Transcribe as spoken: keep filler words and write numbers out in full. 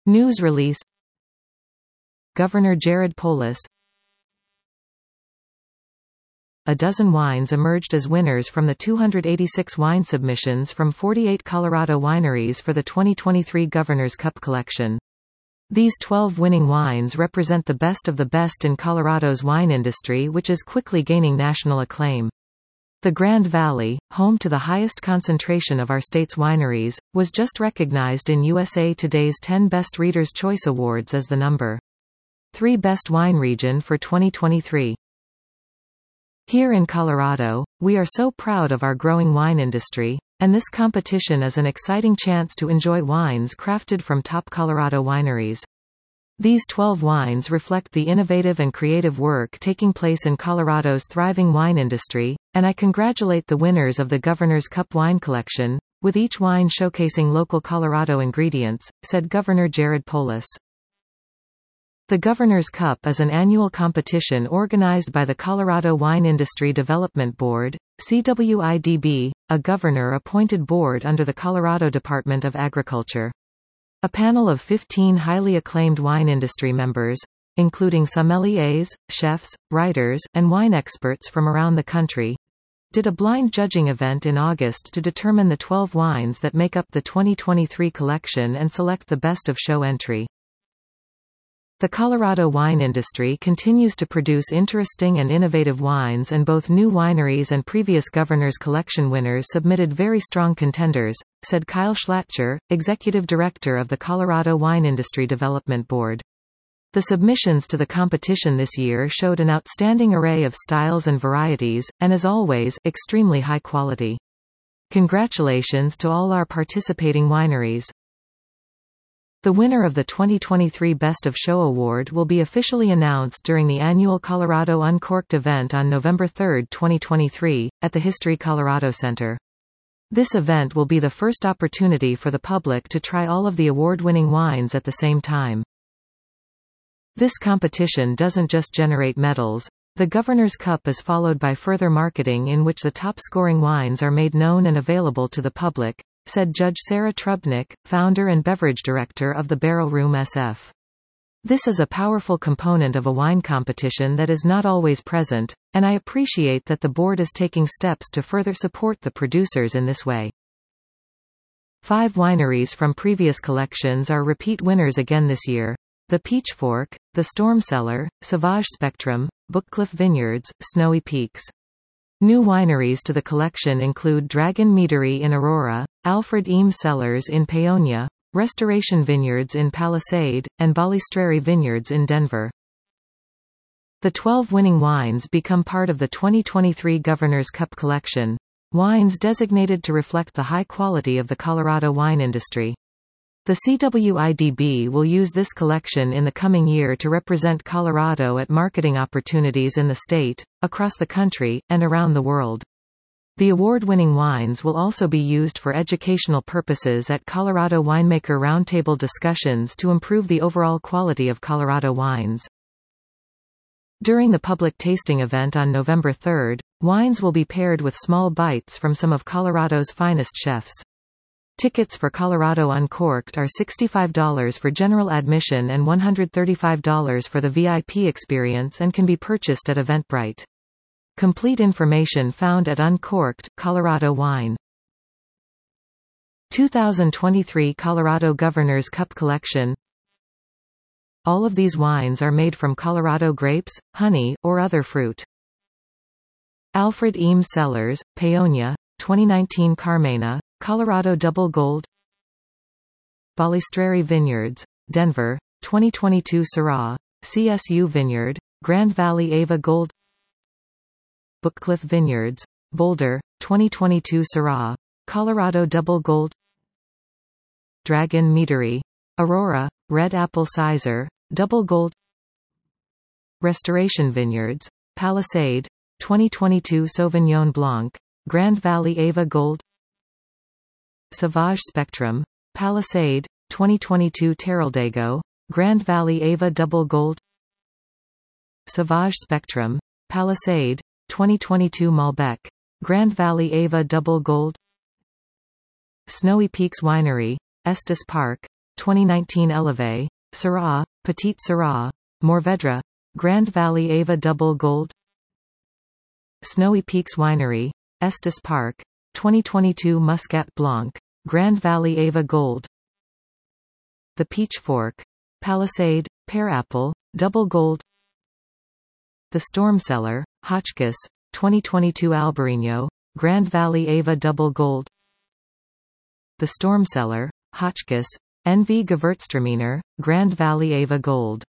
News release. Governor Jared Polis. A dozen wines emerged as winners from the two hundred eighty-six wine submissions from forty-eight Colorado wineries for the twenty twenty-three Governor's Cup collection. These twelve winning wines represent the best of the best in Colorado's wine industry, which is quickly gaining national acclaim. The Grand Valley, home to the highest concentration of our state's wineries, was just recognized in U S A Today's ten Best Readers' Choice Awards as the number three best wine region for twenty twenty-three. Here in Colorado, we are so proud of our growing wine industry, and this competition is an exciting chance to enjoy wines crafted from top Colorado wineries. These twelve wines reflect the innovative and creative work taking place in Colorado's thriving wine industry, and I congratulate the winners of the Governor's Cup wine collection, with each wine showcasing local Colorado ingredients, said Governor Jared Polis. The Governor's Cup is an annual competition organized by the Colorado Wine Industry Development Board, C W I D B, a governor-appointed board under the Colorado Department of Agriculture. A panel of fifteen highly acclaimed wine industry members, including sommeliers, chefs, writers, and wine experts from around the country, did a blind judging event in August to determine the twelve wines that make up the twenty twenty-three collection and select the best of show entry. The Colorado wine industry continues to produce interesting and innovative wines, and both new wineries and previous Governor's Collection winners submitted very strong contenders, said Kyle Schlachter, Executive Director of the Colorado Wine Industry Development Board. The submissions to the competition this year showed an outstanding array of styles and varieties, and as always, extremely high quality. Congratulations to all our participating wineries. The winner of the twenty twenty-three Best of Show Award will be officially announced during the annual Colorado Uncorked event on November third, twenty twenty-three, at the History Colorado Center. This event will be the first opportunity for the public to try all of the award-winning wines at the same time. This competition doesn't just generate medals. The Governor's Cup is followed by further marketing in which the top-scoring wines are made known and available to the public, said Judge Sarah Trubnick, founder and beverage director of the Barrel Room S F. This is a powerful component of a wine competition that is not always present, and I appreciate that the board is taking steps to further support the producers in this way. Five wineries from previous collections are repeat winners again this year: the Peachfork, the Storm Cellar, Sauvage Spectrum, Bookcliff Vineyards, Snowy Peaks. New wineries to the collection include Dragon Meadery in Aurora, Alfred Eames Cellars in Paonia, Restoration Vineyards in Palisade, and Balistreri Vineyards in Denver. The twelve winning wines become part of the twenty twenty-three Governor's Cup collection, wines designated to reflect the high quality of the Colorado wine industry. The C W I D B will use this collection in the coming year to represent Colorado at marketing opportunities in the state, across the country, and around the world. The award-winning wines will also be used for educational purposes at Colorado Winemaker Roundtable discussions to improve the overall quality of Colorado wines. During the public tasting event on November third, wines will be paired with small bites from some of Colorado's finest chefs. Tickets for Colorado Uncorked are sixty-five dollars for general admission and one hundred thirty-five dollars for the V I P experience and can be purchased at Eventbrite. Complete information found at Uncorked, Colorado Wine. two thousand twenty-three Colorado Governor's Cup Collection. All of these wines are made from Colorado grapes, honey, or other fruit. Alfred Eames Cellars, Paonia, twenty nineteen Carmena, Colorado Double Gold. Balistreri Vineyards, Denver, twenty twenty-two Syrah, C S U Vineyard, Grand Valley Ava Gold. Bookcliff Vineyards, Boulder, twenty twenty-two Syrah, Colorado Double Gold. Dragon Meadery, Aurora, Red Apple Sizer, Double Gold. Restoration Vineyards, Palisade, twenty twenty-two Sauvignon Blanc, Grand Valley Ava Gold. Sauvage Spectrum, Palisade, twenty twenty-two Terraldago, Grand Valley Ava Double Gold. Sauvage Spectrum, Palisade, twenty twenty-two Malbec, Grand Valley Ava Double Gold. Snowy Peaks Winery, Estes Park, twenty nineteen Elevée, Syrah, Petite Syrah, Mourvedre, Grand Valley Ava Double Gold. Snowy Peaks Winery, Estes Park, twenty twenty-two Muscat Blanc, Grand Valley Ava Gold. The Peach Fork, Palisade, Pear Apple, Double Gold. The Storm Cellar, Hotchkiss, twenty twenty-two Albarino, Grand Valley Ava Double Gold. The Storm Cellar, Hotchkiss, N V Gewürztraminer, Grand Valley Ava Gold.